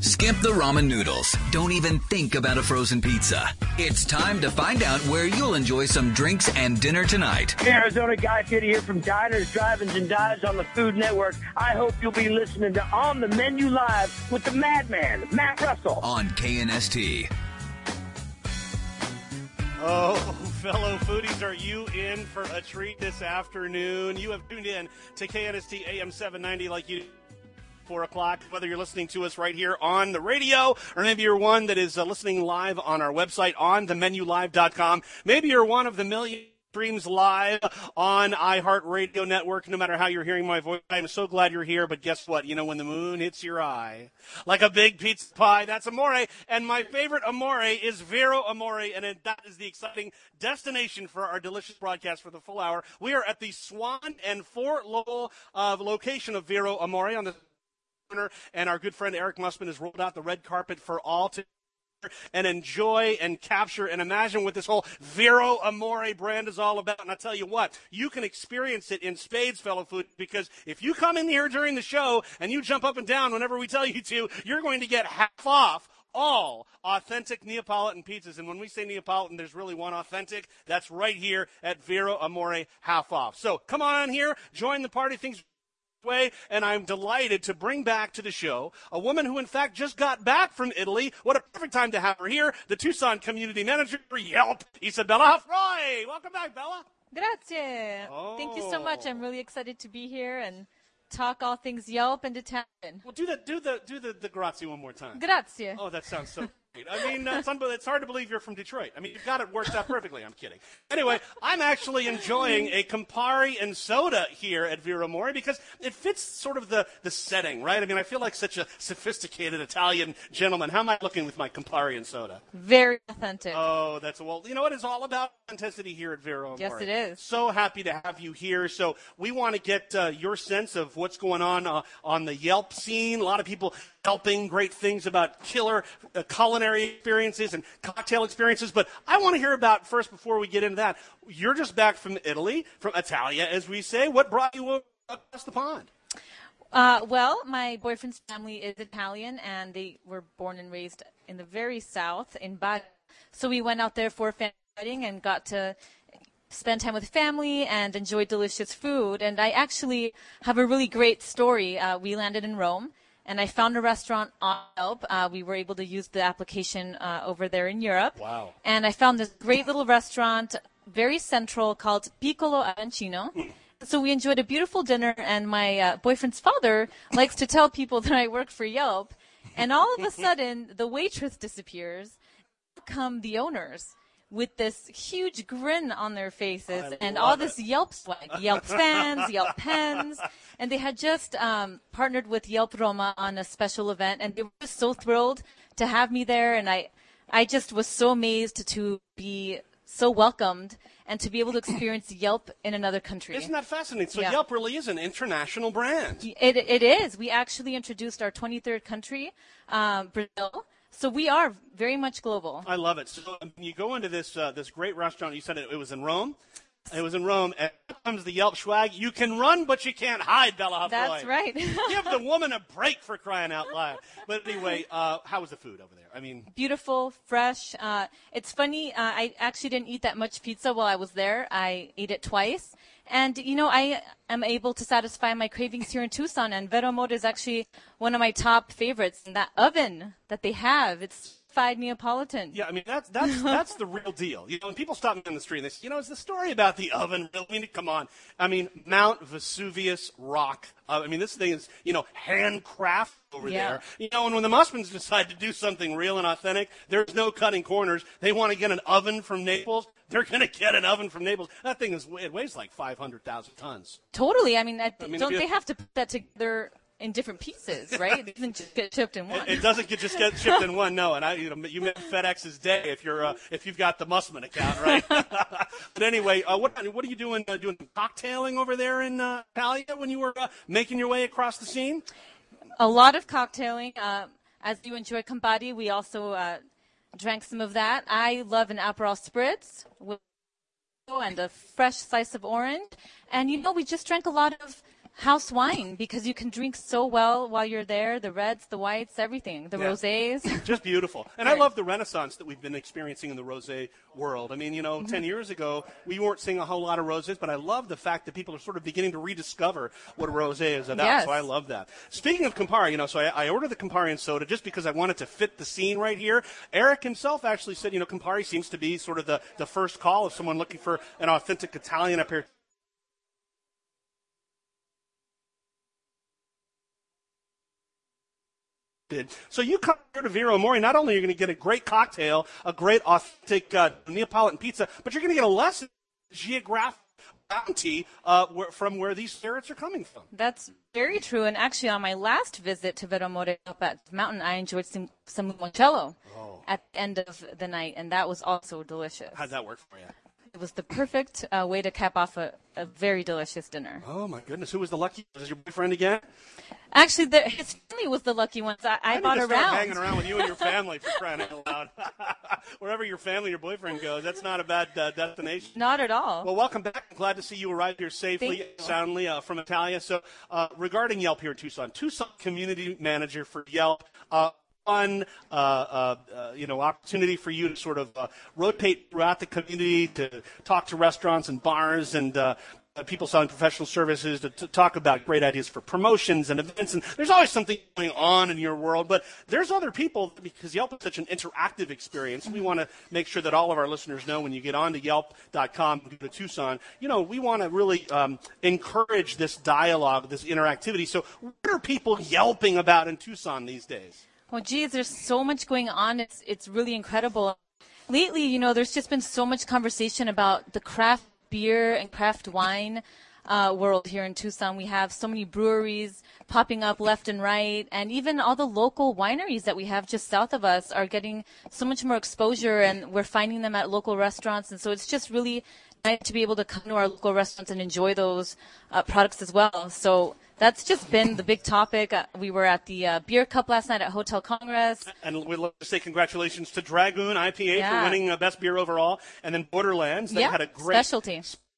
Skip the ramen noodles. Don't even think about a frozen pizza. It's time to find out where you'll enjoy some drinks and dinner tonight. Arizona Guy Fieri here from Diners, Drive-Ins, and Dives on the Food Network. I hope you'll be listening to On the Menu Live with the madman, Matt Russell. On KNST. Oh, fellow foodies, are you in for a treat this afternoon? You have tuned in to KNST AM 790 like you 4 o'clock, whether you're listening to us right here on the radio, or maybe you're one that is listening live on our website on themenulive.com. Maybe you're one of the million streams live on iHeartRadio Network. No matter how you're hearing my voice, I'm so glad you're here. But guess what? You know, when the moon hits your eye, like a big pizza pie, that's Amore. And my favorite Amore is Vero Amore, and that is the exciting destination for our delicious broadcast for the full hour. We are at the Swan and Fort Lowell location of Vero Amore on the and our good friend Eric Mussman has rolled out the red carpet for all to and enjoy and capture and imagine what this whole Vero Amore brand is all about. And I tell you what, you can experience it in spades, fellow food, because if you come in here during the show and you jump up and down whenever we tell you to, you're going to get half off all authentic Neapolitan pizzas. And when we say Neapolitan, there's really one authentic. That's right here at Vero Amore, half off. So come on here, join the party. Things way, and I'm delighted to bring back to the show a woman who, in fact, just got back from Italy. What a perfect time to have her here, the Tucson Community Manager for Yelp, Isabella Huffroy. Welcome back, Bella. Grazie. Oh. Thank you so much. I'm really excited to be here and talk all things Yelp and Italian. Well, do the grazie one more time. Grazie. Oh, that sounds so great. I mean, it's hard to believe you're from Detroit. I mean, you've got it worked out perfectly. I'm kidding. Anyway, I'm actually enjoying a Campari and soda here at Vero Amore because it fits sort of the setting, right? I mean, I feel like such a sophisticated Italian gentleman. How am I looking with my Campari and soda? Very authentic. Oh, you know what? It's all about authenticity here at Vero Amore. Yes, it is. So happy to have you here. So we want to get your sense of what's going on the Yelp scene. A lot of people helping great things about killer culinary experiences and cocktail experiences. But I want to hear about, first, before we get into that, you're just back from Italy, from Italia, as we say. What brought you across the pond? Well, my boyfriend's family is Italian, and they were born and raised in the very south, in Bari. So we went out there for a family wedding and got to spend time with family and enjoy delicious food. And I actually have a really great story. We landed in Rome, and I found a restaurant on Yelp. We were able to use the application over there in Europe. Wow. And I found this great little restaurant, very central, called Piccolo Arancino. So we enjoyed a beautiful dinner, and my boyfriend's father likes to tell people that I work for Yelp. And all of a sudden, the waitress disappears. Come the owners with this huge grin on their faces and all this Yelp swag, Yelp fans, Yelp pens. And they had just partnered with Yelp Roma on a special event, and they were just so thrilled to have me there. And I just was so amazed to be so welcomed and to be able to experience Yelp in another country. Isn't that fascinating? So Yeah. Yelp really is an international brand. It is. We actually introduced our 23rd country, Brazil. So we are very much global. I love it. So you go into this great restaurant. You said it was in Rome. It was in Rome. And here comes the Yelp swag. You can run, but you can't hide, Bella Huffroy. That's right. Give the woman a break, for crying out loud. But anyway, how was the food over there? I mean, Beautiful, fresh. It's funny. I actually didn't eat that much pizza while I was there. I ate it twice. And, you know, I am able to satisfy my cravings here in Tucson. And Vero Amore is actually one of my top favorites. And that oven that they have, it's fried Neapolitan. yeah, I mean, that's the real deal. You know, when people stop me on the street and they say, you know, is the story about the oven real? I mean, come on. I mean, Mount Vesuvius rock. I mean, this thing is, you know, handcraft over Yeah. there. You know, and when the Mussmans decide to do something real and authentic, there's no cutting corners. They want to get an oven from Naples. They're going to get an oven from Naples. That thing it weighs like 500,000 tons. Totally. I mean, mean, don't if they you- have to put that together in different pieces, right? It doesn't just get shipped in one. It doesn't just get shipped in one, no. And you met FedEx's day if you've got the Mussman account, right? But anyway, what are you doing? Doing cocktailing over there in Italia when you were making your way across the scene? A lot of cocktailing. As you enjoy Campari, we also drank some of that. I love an Aperol Spritz with and a fresh slice of orange. And, you know, we just drank a lot of house wine because you can drink so well while you're there. The reds, the whites, everything. The rosés. Just beautiful. And I love the renaissance that we've been experiencing in the rosé world. I mean, 10 years ago, we weren't seeing a whole lot of rosés, but I love the fact that people are sort of beginning to rediscover what a rosé is about. Yes. So I love that. Speaking of Campari, so I ordered the Campari and soda just because I wanted to fit the scene right here. Eric himself actually said, Campari seems to be sort of the first call of someone looking for an authentic Italian up here. So you come here to Vero Mori, not only are you going to get a great cocktail, a great authentic Neapolitan pizza, but you're going to get a lesson in geographic bounty from where these spirits are coming from. That's very true. And actually, on my last visit to Vero Mori up at the mountain, I enjoyed some limoncello at the end of the night, and that was also delicious. How'd that work for you? It was the perfect way to cap off a very delicious dinner. Oh, my goodness. Who was the lucky? Was it your boyfriend again? Actually, his family was the lucky ones. I bought around. Start hanging around with you and your family, for crying out loud. Wherever your family, your boyfriend goes, that's not a bad destination. Not at all. Well, welcome back. I'm glad to see you arrived here safely, soundly from Italia. So regarding Yelp here in Tucson community manager for Yelp, fun, opportunity for you to sort of rotate throughout the community to talk to restaurants and bars and people selling professional services to talk about great ideas for promotions and events. And there's always something going on in your world, but there's other people, because Yelp is such an interactive experience. We want to make sure that all of our listeners know when you get onto Yelp.com, go to Tucson, we want to really encourage this dialogue, this interactivity. So what are people Yelping about in Tucson these days? Well, geez, there's so much going on. It's really incredible. Lately, there's just been so much conversation about the craft beer and craft wine world here in Tucson. We have so many breweries popping up left and right, and even all the local wineries that we have just south of us are getting so much more exposure, and we're finding them at local restaurants. And so it's just really nice to be able to come to our local restaurants and enjoy those products as well. So that's just been the big topic. We were at the Beer Cup last night at Hotel Congress. And we'd love to say congratulations to Dragoon IPA for winning Best Beer overall. And then Borderlands, they had a great specialty.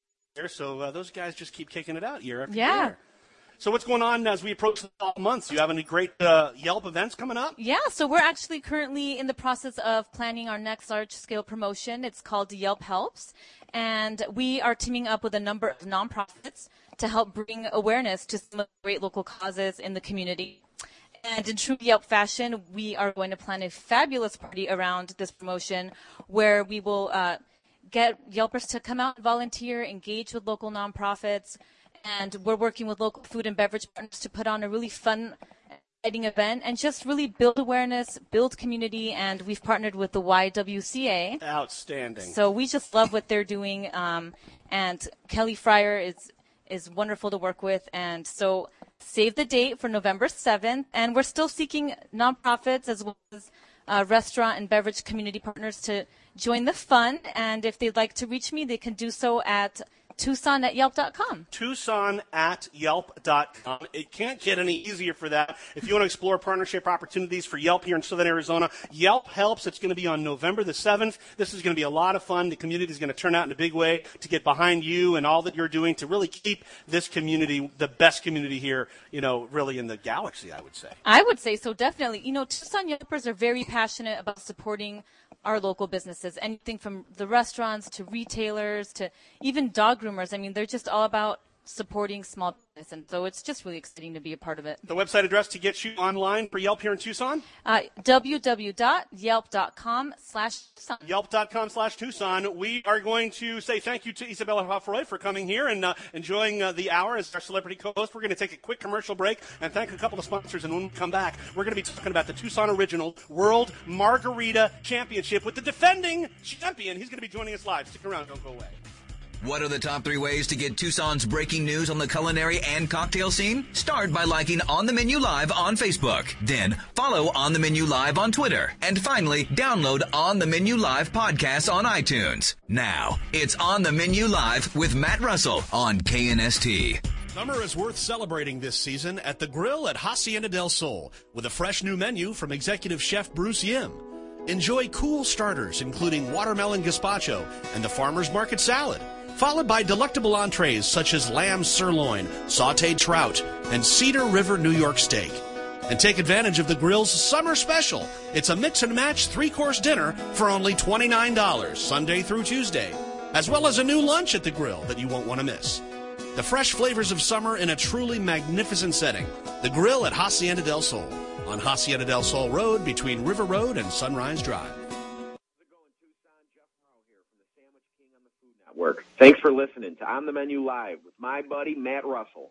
So those guys just keep kicking it out year after Yeah. year. So what's going on as we approach the fall months? Do you have any great Yelp events coming up? Yeah, so we're actually currently in the process of planning our next large-scale promotion. It's called Yelp Helps, and we are teaming up with a number of nonprofits to help bring awareness to some of the great local causes in the community. And in true Yelp fashion, we are going to plan a fabulous party around this promotion where we will get Yelpers to come out and volunteer, engage with local nonprofits, and we're working with local food and beverage partners to put on a really fun, exciting event and just really build awareness, build community, and we've partnered with the YWCA. Outstanding. So we just love what they're doing, and Kelly Fryer is wonderful to work with, and so save the date for November 7th, and we're still seeking nonprofits as well as restaurant and beverage community partners to join the fun, and if they'd like to reach me, they can do so at Tucson@Yelp.com. Tucson@Yelp.com. It can't get any easier for that. If you want to explore partnership opportunities for Yelp here in Southern Arizona, Yelp Helps. It's going to be on November the 7th. This is going to be a lot of fun. The community is going to turn out in a big way to get behind you and all that you're doing to really keep this community the best community here, really in the galaxy, I would say. I would say so, definitely. Tucson Yelpers are very passionate about supporting our local businesses, anything from the restaurants to retailers to even dog groomers. I mean, they're just all about supporting small business, and so it's just really exciting to be a part of it. The website address to get you online for Yelp here in Tucson? www.yelp.com/Tucson. Yelp.com/Tucson. We are going to say thank you to Isabella Hoffroy for coming here and enjoying the hour as our celebrity co-host. We're going to take a quick commercial break and thank a couple of sponsors, and when we come back, we're going to be talking about the Tucson Original World Margarita Championship with the defending champion. He's going to be joining us live. Stick around. Don't go away. What are the top 3 ways to get Tucson's breaking news on the culinary and cocktail scene? Start by liking On the Menu Live on Facebook. Then follow On the Menu Live on Twitter. And finally, download On the Menu Live podcast on iTunes. Now, it's On the Menu Live with Matt Russell on KNST. Summer is worth celebrating this season at the Grill at Hacienda del Sol with a fresh new menu from executive chef Bruce Yim. Enjoy cool starters including watermelon gazpacho and the farmer's market salad. followed by delectable entrees such as lamb sirloin, sautéed trout, and Cedar River New York steak. And take advantage of the grill's summer special. It's a mix-and-match 3-course dinner for only $29, Sunday through Tuesday, as well as a new lunch at the grill that you won't want to miss. The fresh flavors of summer in a truly magnificent setting. The Grill at Hacienda del Sol, on Hacienda del Sol Road between River Road and Sunrise Drive. Thanks for listening to On the Menu Live with my buddy Matt Russell.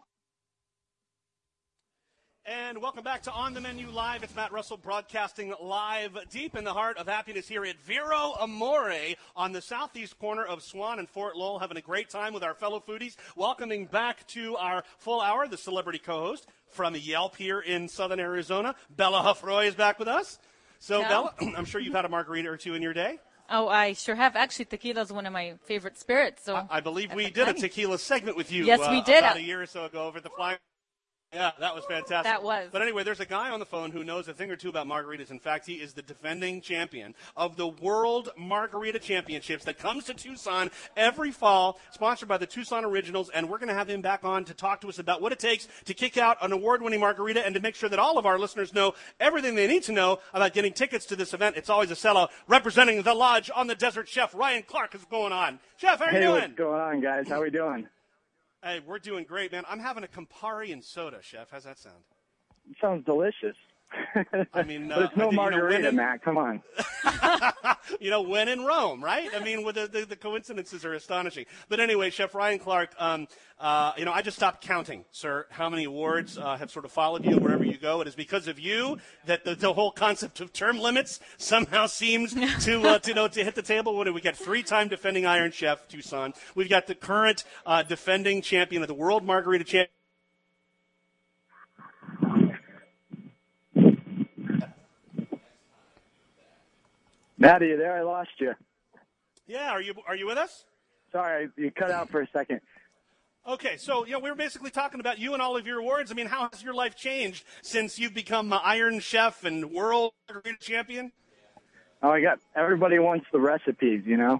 And welcome back to On the Menu Live. It's Matt Russell broadcasting live deep in the heart of happiness here at Vero Amore on the southeast corner of Swan and Fort Lowell, having a great time with our fellow foodies. Welcoming back to our full hour, the celebrity co-host from Yelp here in southern Arizona, Bella Huffroy is back with us. So, yeah. Bella, I'm sure you've had a margarita or two in your day. Oh, I sure have. Actually, tequila is one of my favorite spirits. So I believe we did a tequila segment with you. Yes, we did. About a year or so ago over at the Flying. Yeah, that was fantastic. That was. But anyway, there's a guy on the phone who knows a thing or two about margaritas. In fact, he is the defending champion of the World Margarita Championships that comes to Tucson every fall, sponsored by the Tucson Originals, and we're going to have him back on to talk to us about what it takes to kick out an award-winning margarita and to make sure that all of our listeners know everything they need to know about getting tickets to this event. It's always a sellout. Representing the Lodge on the Desert, Chef Ryan Clark is going on. Chef, how are you doing? What's going on, guys? How we doing? Hey, we're doing great, man. I'm having a Campari and soda, Chef. How's that sound? It sounds delicious. I mean, but it's no margarita, Matt. Come on. When in Rome, right? I mean, with the coincidences are astonishing. But anyway, Chef Ryan Clark, I just stopped counting, sir, how many awards have sort of followed you wherever you go. It is because of you that the whole concept of term limits somehow seems to hit the table. What do we got? 3-time defending Iron Chef, Tucson. We've got the current defending champion of the World Margarita Champion. Matt, are you there? I lost you. Yeah, are you with us? Sorry, you cut out for a second. Okay, so we were basically talking about you and all of your awards. I mean, how has your life changed since you've become Iron Chef and World Margarita Champion? Oh, everybody wants the recipes,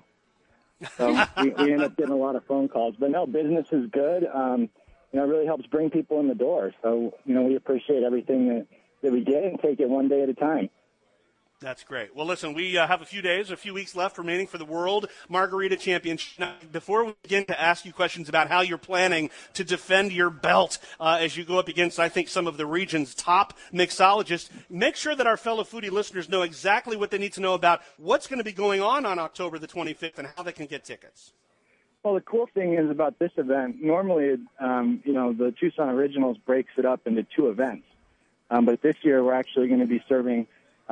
So we end up getting a lot of phone calls. But no, business is good. It really helps bring people in the door. So, we appreciate everything that we get and take it one day at a time. That's great. Well, listen, we have a few weeks left remaining for the World Margarita Championship. Now, before we begin to ask you questions about how you're planning to defend your belt as you go up against, I think, some of the region's top mixologists, make sure that our fellow foodie listeners know exactly what they need to know about what's going to be going on October the 25th and how they can get tickets. Well, the cool thing is about this event, normally, the Tucson Originals breaks it up into 2 events. But this year we're actually going to be serving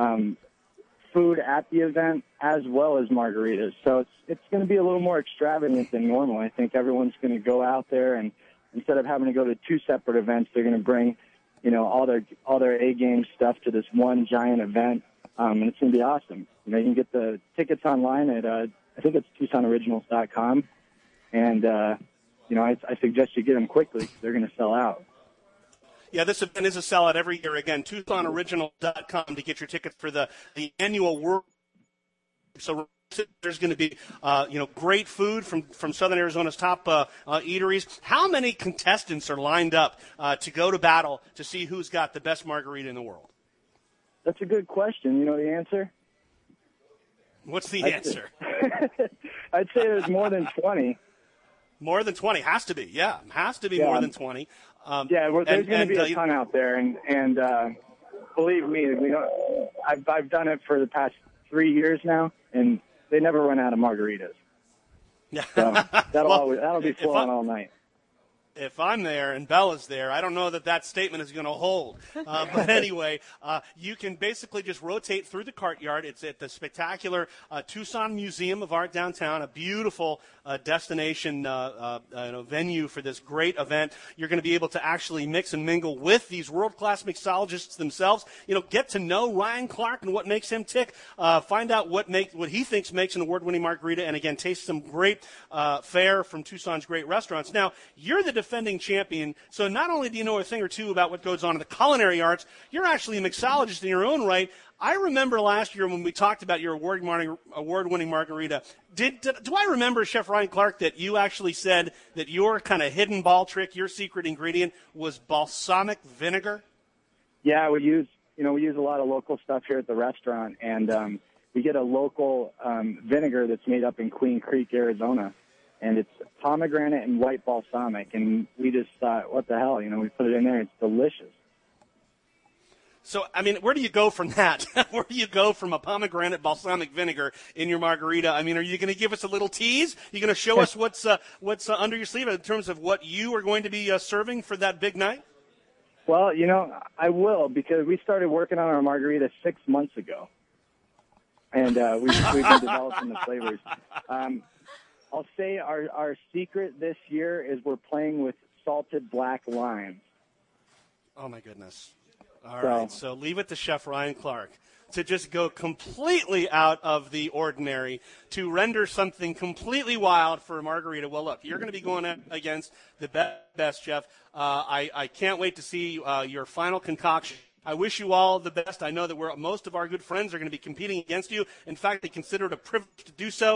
food at the event as well as margaritas. So it's going to be a little more extravagant than normal. I think everyone's going to go out there, and instead of having to go to 2 separate events, they're going to bring, all their A-game stuff to this one giant event, and it's going to be awesome. You can get the tickets online at I think it's TucsonOriginals.com, and I suggest you get them quickly. They're going to sell out. Yeah, this event is a sellout every year. Again, TucsonOriginal.com to get your ticket for the annual World. So there's going to be, great food from Southern Arizona's top eateries. How many contestants are lined up to go to battle to see who's got the best margarita in the world? That's a good question. You know the answer? What's the answer? I'd say there's more than 20. More than 20 has to be. Yeah, has to be more than 20. There's going to be a ton out there, and believe me, I've done it for the past 3 years now, and they never run out of margaritas. Yeah, so that'll be flowing all night. If I'm there and Bella's there, I don't know that statement is going to hold. But anyway, you can basically just rotate through the courtyard. It's at the spectacular Tucson Museum of Art downtown, a beautiful destination venue for this great event. You're going to be able to actually mix and mingle with these world-class mixologists themselves. Get to know Ryan Clark and what makes him tick. Find out what he thinks makes an award-winning margarita, and again, taste some great fare from Tucson's great restaurants. Now, you're the defending champion, so not only do you know a thing or two about what goes on in the culinary arts, you're actually a mixologist in your own right. I remember last year when we talked about your award-winning margarita. Do I remember, Chef Ryan Clark, that you actually said that your kind of hidden ball trick, your secret ingredient, was balsamic vinegar? Yeah, we use a lot of local stuff here at the restaurant, and we get a local vinegar that's made up in Queen Creek, Arizona, and it's pomegranate and white balsamic. And we just thought, what the hell? We put it in there. It's delicious. So, I mean, where do you go from that? Where do you go from a pomegranate balsamic vinegar in your margarita? I mean, are you going to give us a little tease? Are you going to show us what's under your sleeve in terms of what you are going to be serving for that big night? Well, I will, because we started working on our margarita 6 months ago, and we've been developing the flavors. I'll say our secret this year is we're playing with salted black limes. Oh, my goodness. All right, so leave it to Chef Ryan Clark to just go completely out of the ordinary to render something completely wild for a margarita. Well, look, you're going to be going against the best chef. I can't wait to see your final concoction. I wish you all the best. I know that most of our good friends are going to be competing against you. In fact, they consider it a privilege to do so.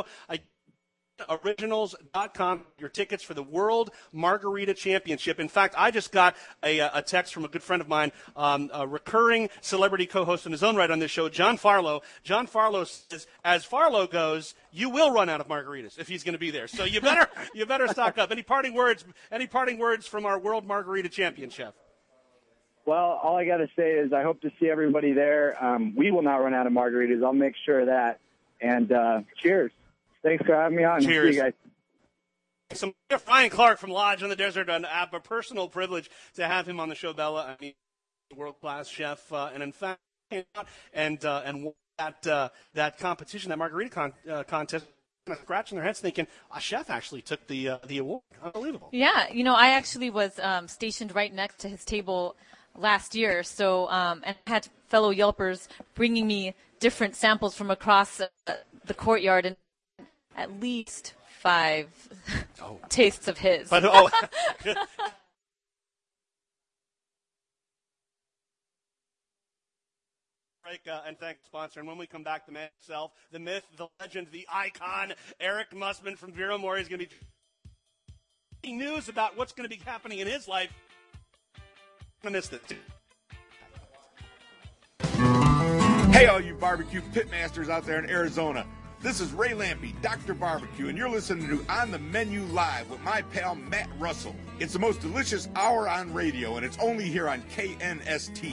Originals.com, your tickets for the World Margarita Championship. In fact, I just got a text from a good friend of mine, a recurring celebrity co-host in his own right on this show, John Farlow. John Farlow says, as Farlow goes, you will run out of margaritas if he's going to be there. So you better stock up. Any parting words from our World Margarita Championship? Well, all I got to say is I hope to see everybody there. We will not run out of margaritas. I'll make sure of that. And cheers. Thanks for having me on. Cheers. See you guys. So Ryan Clark from Lodge on the Desert, a personal privilege to have him on the show, Bella. I mean, world-class chef, and in fact, and won that competition, that margarita contest. Scratching their heads, thinking a chef actually took the award. Unbelievable. Yeah, I actually was stationed right next to his table last year, so and had fellow Yelpers bringing me different samples from across the courtyard and at least 5 tastes of his. But, and thank the sponsor. And when we come back, the man himself, the myth, the legend, the icon, Eric Mussman from Vero Mori is going to be news about what's going to be happening in his life. I missed it. Hey, all you barbecue pitmasters out there in Arizona. This is Ray Lampy, Dr. Barbecue, and you're listening to On the Menu Live with my pal Matt Russell. It's the most delicious hour on radio, and it's only here on KNST.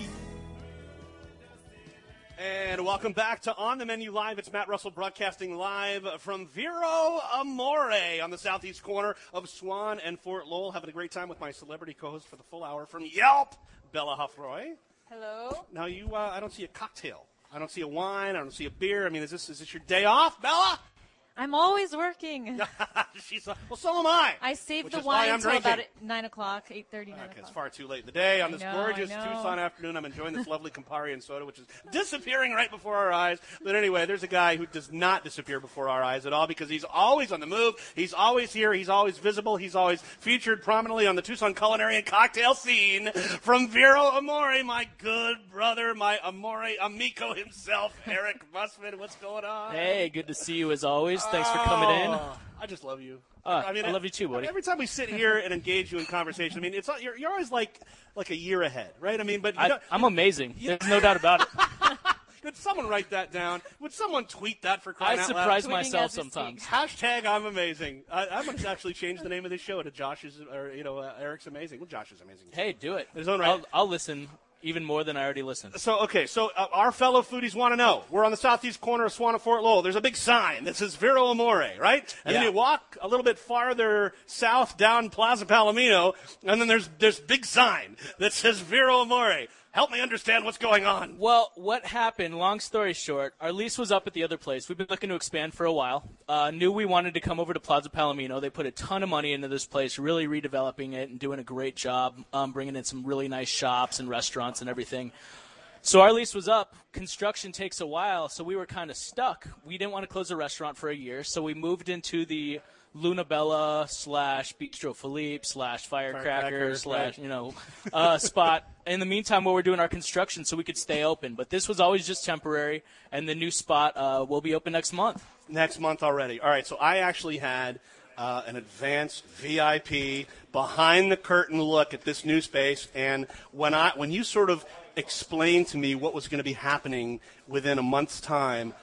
And welcome back to On the Menu Live. It's Matt Russell broadcasting live from Vero Amore on the southeast corner of Swan and Fort Lowell. Having a great time with my celebrity co-host for the full hour from Yelp, Bella Huffroy. Hello. Now, I don't see a cocktail. I don't see a wine. I don't see a beer. I mean, is this your day off, Bella? I'm always working. She's well, so am I. I saved the wine until about 9 o'clock, 8:30, 9 o'clock. It's far too late in the day. On this gorgeous Tucson afternoon, I'm enjoying this lovely Campari and soda, which is disappearing right before our eyes. But anyway, there's a guy who does not disappear before our eyes at all because he's always on the move. He's always here. He's always visible. He's always featured prominently on the Tucson culinary and cocktail scene. From Vero Amore, my good brother, my Amore amico himself, Eric Mussman. What's going on? Hey, good to see you as always. Thanks for coming in. I just love you. I love you too, buddy. Every time we sit here and engage you in conversation, I mean, you're always like a year ahead, right? I mean, but I'm amazing. There's no doubt about it. Could someone write that down? Would someone tweet that for crying out loud? I surprise myself sometimes. Hashtag I'm amazing. I'm going to actually change the name of this show to Josh's or Eric's Amazing. Well, Josh is amazing. Hey, do it. His own right. I'll listen. Even more than I already listened. So our fellow foodies want to know. We're on the southeast corner of Swan and Fort Lowell. There's a big sign that says Vero Amore, right? And then you walk a little bit farther south down Plaza Palomino, and then there's this big sign that says Vero Amore. Help me understand what's going on. Well, what happened, long story short, our lease was up at the other place. We've been looking to expand for a while. Knew we wanted to come over to Plaza Palomino. They put a ton of money into this place, really redeveloping it and doing a great job, bringing in some really nice shops and restaurants and everything. So our lease was up. Construction takes a while, so we were kind of stuck. We didn't want to close the restaurant for a year, so we moved into the Luna Bella / Bistro Philippe / Firecracker / spot in the meantime, while we're doing our construction, so we could stay open. But this was always just temporary, and the new spot will be open next month. Next month already. All right, so I actually had an advanced VIP behind-the-curtain look at this new space, and when you sort of explained to me what was going to be happening within a month's time,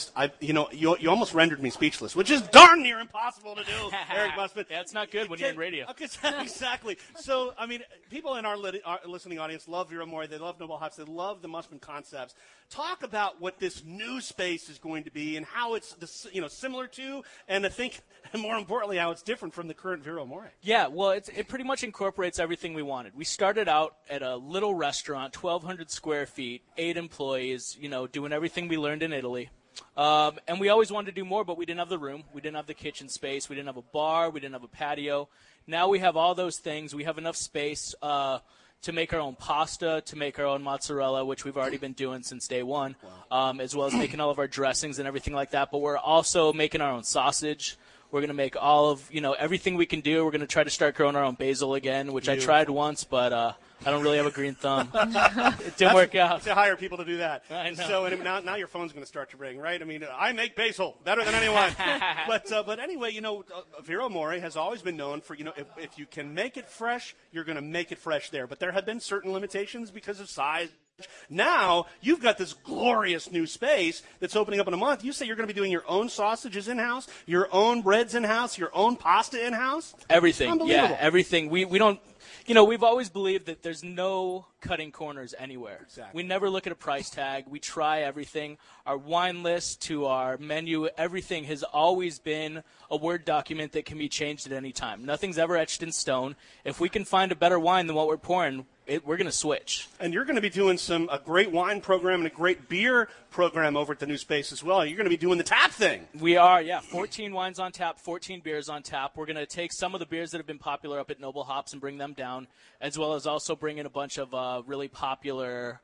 you almost rendered me speechless, which is darn near impossible to do, Eric Musman. Yeah, it's not good when you're in radio. Okay, exactly. So, I mean, people in our listening audience love Vero Mori. They love Noble Hops. They love the Musman concepts. Talk about what this new space is going to be and how it's similar to, and I think, more importantly, how it's different from the current Vero Mori. Yeah, well, it pretty much incorporates everything we wanted. We started out at a little restaurant, 1,200 square feet, 8 employees, doing everything we learned in Italy. And we always wanted to do more, but we didn't have the room. We didn't have the kitchen space. We didn't have a bar. We didn't have a patio. Now we have all those things. We have enough space to make our own pasta, to make our own mozzarella, which we've already been doing since day one, as well as making all of our dressings and everything like that. But we're also making our own sausage. We're going to make all of, everything we can do. We're going to try to start growing our own basil again, which I tried once, but I don't really have a green thumb. It didn't work out. To hire people to do that. I know. So now your phone's going to start to ring, right? I mean, I make basil better than anyone. But anyway, Vero Mori has always been known for, if you can make it fresh, you're going to make it fresh there. But there have been certain limitations because of size. Now, you've got this glorious new space that's opening up in a month. You say you're going to be doing your own sausages in-house, your own breads in-house, your own pasta in-house? Everything, yeah, everything. We don't, we've always believed that there's no cutting corners anywhere. Exactly. We never look at a price tag. We try everything. Our wine list to our menu, everything has always been a Word document that can be changed at any time. Nothing's ever etched in stone. If we can find a better wine than what we're pouring, we're going to switch. And you're going to be doing a great wine program and a great beer program over at the new space as well. You're going to be doing the tap thing. We are, yeah. 14 wines on tap, 14 beers on tap. We're going to take some of the beers that have been popular up at Noble Hops and bring them down, as well as also bring in a bunch of really popular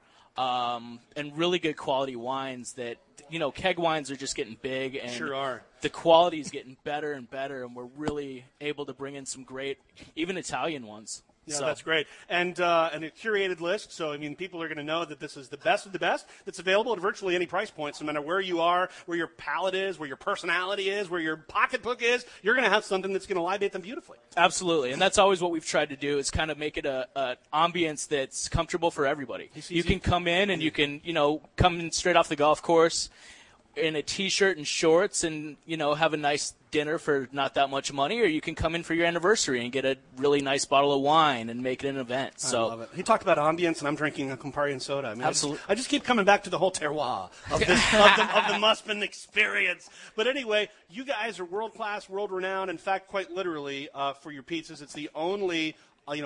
and really good quality wines that, keg wines are just getting big. And sure are. The quality is getting better and better, and we're really able to bring in some great, even Italian ones. Yeah, that's great. And a curated list. So, I mean, people are going to know that this is the best of the best that's available at virtually any price points. No matter where you are, where your palate is, where your personality is, where your pocketbook is, you're going to have something that's going to libate them beautifully. Absolutely. And that's always what we've tried to do is kind of make it an ambience that's comfortable for everybody. You can come in and you can, come in straight off the golf course in a T-shirt and shorts and, have a nice dinner for not that much money, or you can come in for your anniversary and get a really nice bottle of wine and make it an event. I love it. He talked about ambience, and I'm drinking a Campari and soda. I mean, absolutely. I just keep coming back to the whole terroir of the Musman experience. But anyway, you guys are world-class, world-renowned. In fact, quite literally, for your pizzas, it's the only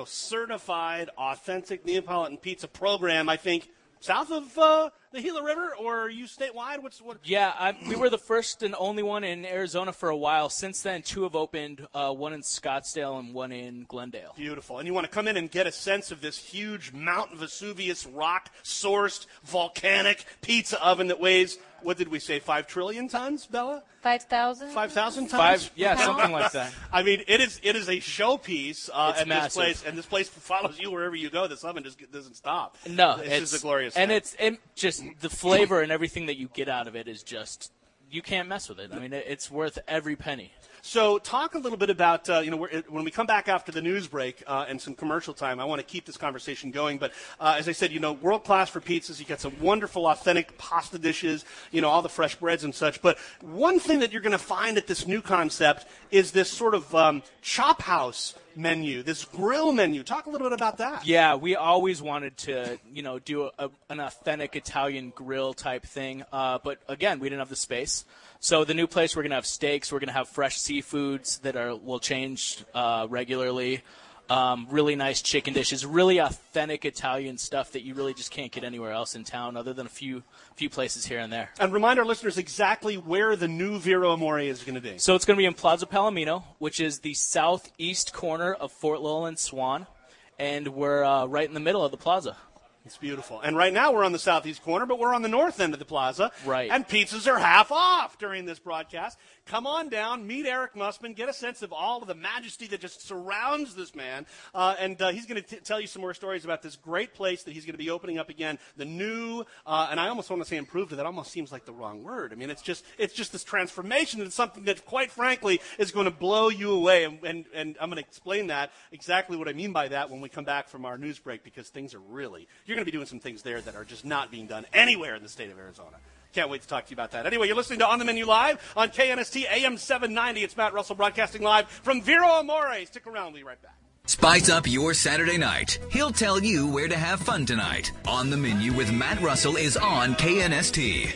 certified, authentic Neapolitan pizza program, I think, south of the Gila River, or are you statewide? Yeah, we were the first and only one in Arizona for a while. Since then, 2 have opened, one in Scottsdale and one in Glendale. Beautiful. And you want to come in and get a sense of this huge Mount Vesuvius rock-sourced volcanic pizza oven that weighs, what did we say, 5 trillion tons, Bella? 5,000? 5,000 tons? Something like that. I mean, it is a showpiece at massive. this place, and this place follows you wherever you go. This oven just doesn't stop. No, it's a glorious and thing. it's just the flavor and everything that you get out of it is just, you can't mess with it. I mean, it's worth every penny. So talk a little bit about, when we come back after the news break and some commercial time, I want to keep this conversation going. But as I said, world-class for pizzas. You got some wonderful, authentic pasta dishes, all the fresh breads and such. But one thing that you're going to find at this new concept is this sort of chop house menu, this grill menu. Talk a little bit about that. Yeah, we always wanted to, do an authentic Italian grill type thing. But again, we didn't have the space. So the new place, we're going to have steaks. We're going to have fresh seafoods that will change regularly. Really nice chicken dishes, really authentic Italian stuff that you really just can't get anywhere else in town other than a few places here and there. And remind our listeners exactly where the new Vero Mori is going to be. So it's going to be in Plaza Palomino, which is the southeast corner of Fort Lowell and Swan, and we're right in the middle of the plaza. It's beautiful. And right now we're on the southeast corner, but we're on the north end of the plaza. Right. And pizzas are half off during this broadcast. Come on down, meet Eric Musman, get a sense of all of the majesty that just surrounds this man. And he's going to tell you some more stories about this great place that he's going to be opening up again. The new, and I almost want to say improved, that almost seems like the wrong word. I mean, it's just this transformation. It's something that, quite frankly, is going to blow you away. And I'm going to explain that, exactly what I mean by that, when we come back from our news break, because things are really, you're going to be doing some things there that are just not being done anywhere in the state of Arizona. Can't wait to talk to you about that. Anyway, you're listening to On the Menu Live on KNST AM 790. It's Matt Russell broadcasting live from Vero Amore. Stick around. We'll be right back. Spice up your Saturday night. He'll tell you where to have fun tonight. On the Menu with Matt Russell is on KNST.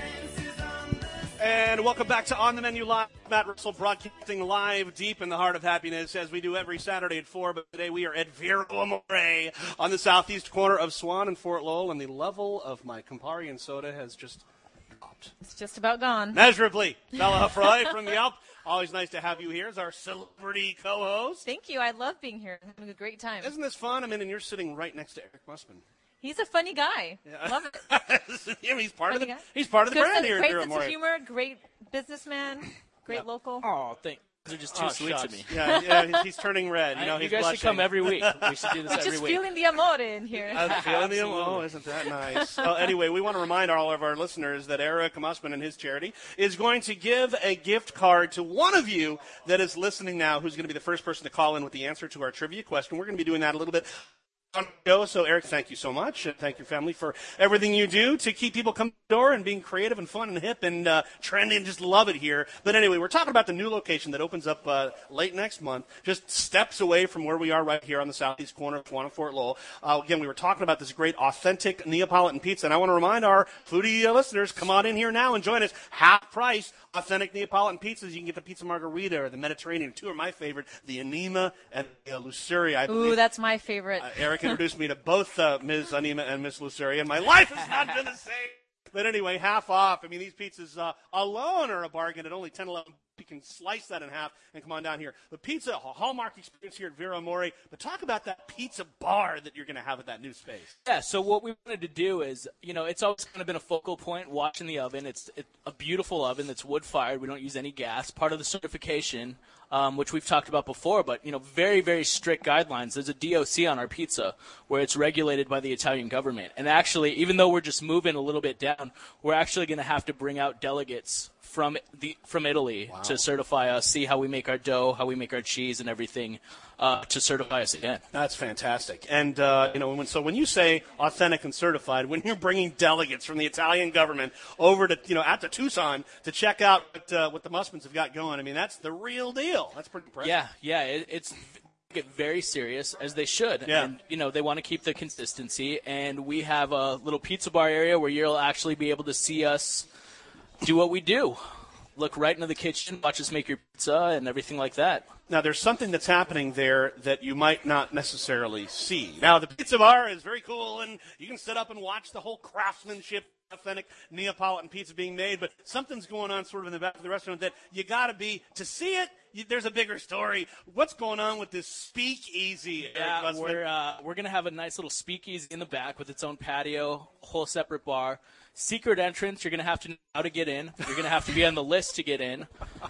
And welcome back to On the Menu Live. Matt Russell broadcasting live deep in the heart of happiness, as we do every Saturday at 4. But today we are at Vero Amore on the southeast corner of Swan and Fort Lowell. And the level of my Campari and soda has just dropped. It's just about gone. Measurably. Bella Fry from the Alp. Always nice to have you here as our celebrity co-host. Thank you. I love being here. I'm having a great time. Isn't this fun? I mean, and you're sitting right next to Eric Musman. He's a funny guy. Yeah. Love it. He's part funny of the brand here at Great Vero sense Amore. of humor, great businessman, great local. Oh, thanks. They're just too sweet to me. Yeah, he's turning red. You know, you he's guys blushing. should come every week. We should do this every Just week. feeling the amore in here. Feeling the oh, isn't that nice? Anyway, we want to remind all of our listeners that Eric Musman and his charity is going to give a gift card to one of you that is listening now, who's going to be the first person to call in with the answer to our trivia question. We're going to be doing that a little bit on the show. So, Eric, thank you so much, and thank your family for everything you do to keep people coming to the door and being creative and fun and hip and trendy, and just love it here. But anyway, we're talking about the new location that opens up late next month, just steps away from where we are right here on the southeast corner of Swan and Fort Lowell. Again, we were talking about this great authentic Neapolitan pizza, and I want to remind our foodie listeners, come on in here now and join us. Half price authentic Neapolitan pizzas. You can get the pizza margherita or the Mediterranean. Two are my favorite, the Anima and the Luceria. Ooh, that's my favorite. Eric introduced me to both Ms. Anima and Ms. Luceria, and my life has not been the same. But anyway, half off. I mean, these pizzas alone are a bargain at only $10-11. You can slice that in half and come on down here. The pizza, a hallmark experience here at Vero Amore. But talk about that pizza bar that you're going to have at that new space. Yeah, so what we wanted to do is, it's always kind of been a focal point watching the oven. It's a beautiful oven that's wood-fired. We don't use any gas. Part of the certification, which we've talked about before, but, very, very strict guidelines. There's a DOC on our pizza where it's regulated by the Italian government. And actually, even though we're just moving a little bit down, we're actually going to have to bring out delegates from Italy to certify us, see how we make our dough, how we make our cheese and everything, to certify us again. That's fantastic. And, when you say authentic and certified, when you're bringing delegates from the Italian government over to, out to Tucson to check out what the Musmans have got going, I mean, that's the real deal. That's pretty impressive. Yeah, it's get very serious, as they should. Yeah. And, they want to keep the consistency. And we have a little pizza bar area where you'll actually be able to see us do what we do. Look right into the kitchen, watch us make your pizza and everything like that. Now, there's something that's happening there that you might not necessarily see. Now, the pizza bar is very cool, and you can sit up and watch the whole craftsmanship, authentic Neapolitan pizza being made, but something's going on sort of in the back of the restaurant that you got to see it. There's a bigger story. What's going on with this speakeasy? Yeah, we're going to have a nice little speakeasy in the back with its own patio, whole separate bar. Secret entrance, you're going to have to know how to get in. You're going to have to be on the list to get in.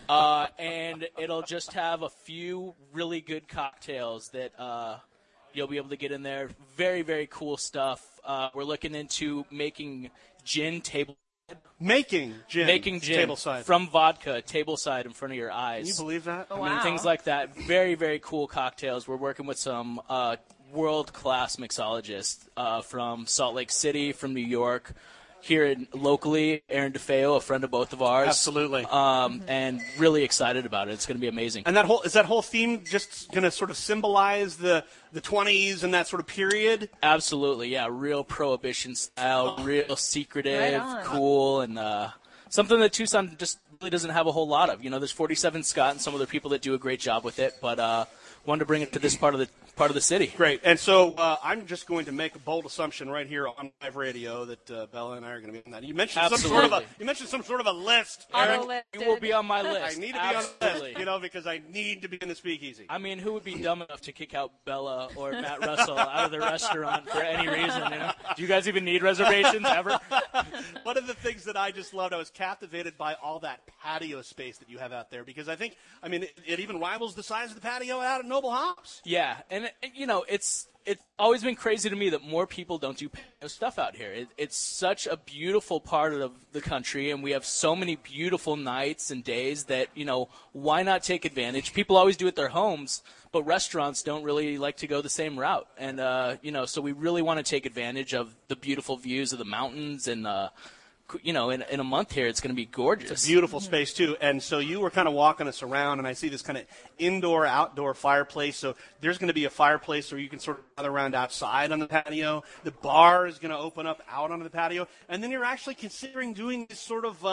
And it'll just have a few really good cocktails that you'll be able to get in there. Very, very cool stuff. We're looking into making gin tableside. Making gin tableside. From vodka, tableside in front of your eyes. Can you believe that? Oh, I mean, things like that. Very, very cool cocktails. We're working with some world-class mixologists from Salt Lake City, from New York. Here locally, Aaron DeFeo, a friend of both of ours. Absolutely. And really excited about it. It's going to be amazing. And is that whole theme just going to sort of symbolize the 20s and that sort of period? Absolutely, yeah. Real Prohibition style, real secretive, Right on. cool, and something that Tucson just really doesn't have a whole lot of. There's 47 Scott and some other people that do a great job with it, but wanted to bring it to this part of part of the city. Great. And so I'm just going to make a bold assumption right here on live radio that Bella and I are going to be on that. You mentioned some sort of a list. Eric, you will be on my list. I need to be on the list, because I need to be in the speakeasy. I mean, who would be dumb enough to kick out Bella or Matt Russell out of the restaurant for any reason? Do you guys even need reservations ever? One of the things that I just loved, I was captivated by all that patio space that you have out there, because it even rivals the size of the patio out at Noble Hops. Yeah, and it's always been crazy to me that more people don't do patio stuff out here. It's such a beautiful part of the country, and we have so many beautiful nights and days that, why not take advantage? People always do it at their homes, but restaurants don't really like to go the same route. And, so we really want to take advantage of the beautiful views of the mountains and, in a month here, it's going to be gorgeous. It's a beautiful space, too. And so you were kind of walking us around, and I see this kind of indoor-outdoor fireplace. So there's going to be a fireplace where you can sort of gather around outside on the patio. The bar is going to open up out onto the patio. And then you're actually considering doing this sort of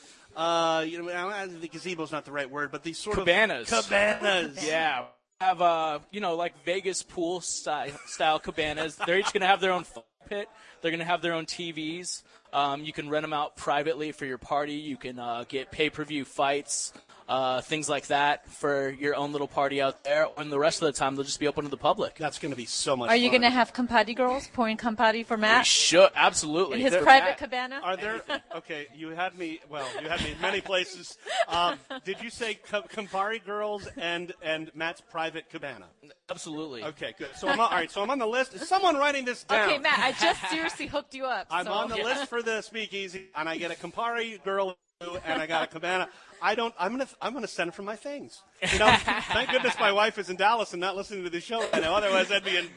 the gazebo's not the right word, but these sort cabanas. of cabanas. Yeah. Have, like Vegas pool style cabanas. They're each going to have their own fire pit. They're going to have their own TVs. You can rent them out privately for your party. You can get pay-per-view fights, things like that for your own little party out there. And the rest of the time, they'll just be open to the public. That's going to be so much fun. Are you going to have Campari girls pouring Campari for Matt? We should, absolutely. In his private cabana? Are there? Okay, you had me in many places. Did you say Campari girls and Matt's private cabana? Absolutely. Okay, good. So all right. So I'm on the list. Is someone writing this down? Okay, Matt, I just seriously hooked you up. I'm on the list for the speakeasy, and I get a Campari girl, and I got a cabana. I'm gonna send from my things. Thank goodness my wife is in Dallas and not listening to the show. Otherwise I'd be in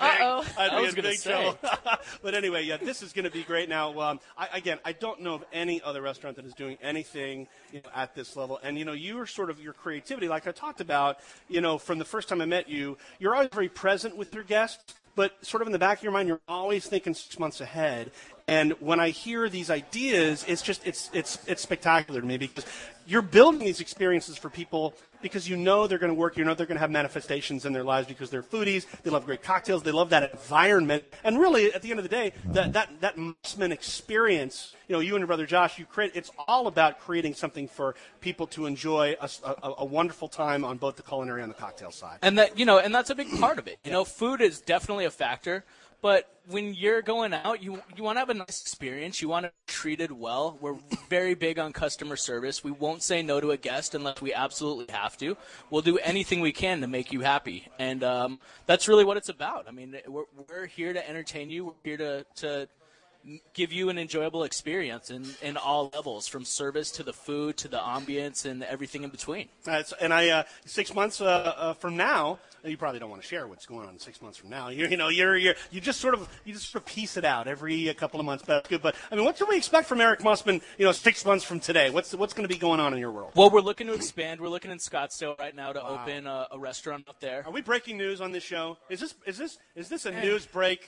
big trouble. But anyway, yeah, this is going to be great. Now, I don't know of any other restaurant that is doing anything at this level. And your creativity, like I talked about, from the first time I met you, you're always very present with your guests. But sort of in the back of your mind, you're always thinking 6 months ahead. And when I hear these ideas, it's spectacular to me, because you're building these experiences for people because they're going to work, they're going to have manifestations in their lives because they're foodies, they love great cocktails, they love that environment. And really, at the end of the day, that Mossman experience, you and your brother Josh, it's all about creating something for people to enjoy a wonderful time on both the culinary and the cocktail side. And and that's a big part of it. Food is definitely a factor. But when you're going out, you want to have a nice experience. You want to be treated well. We're very big on customer service. We won't say no to a guest unless we absolutely have to. We'll do anything we can to make you happy. And that's really what it's about. I mean, we're here to entertain you. We're here to give you an enjoyable experience in all levels, from service to the food to the ambience and everything in between. And 6 months from now, you probably don't want to share what's going on 6 months from now. You just sort of piece it out every couple of months. But that's good. But I mean, what can we expect from Eric Mossman? 6 months from today, what's going to be going on in your world? Well, we're looking to expand. We're looking in Scottsdale right now to open a restaurant up there. Are we breaking news on this show? Is this a news break?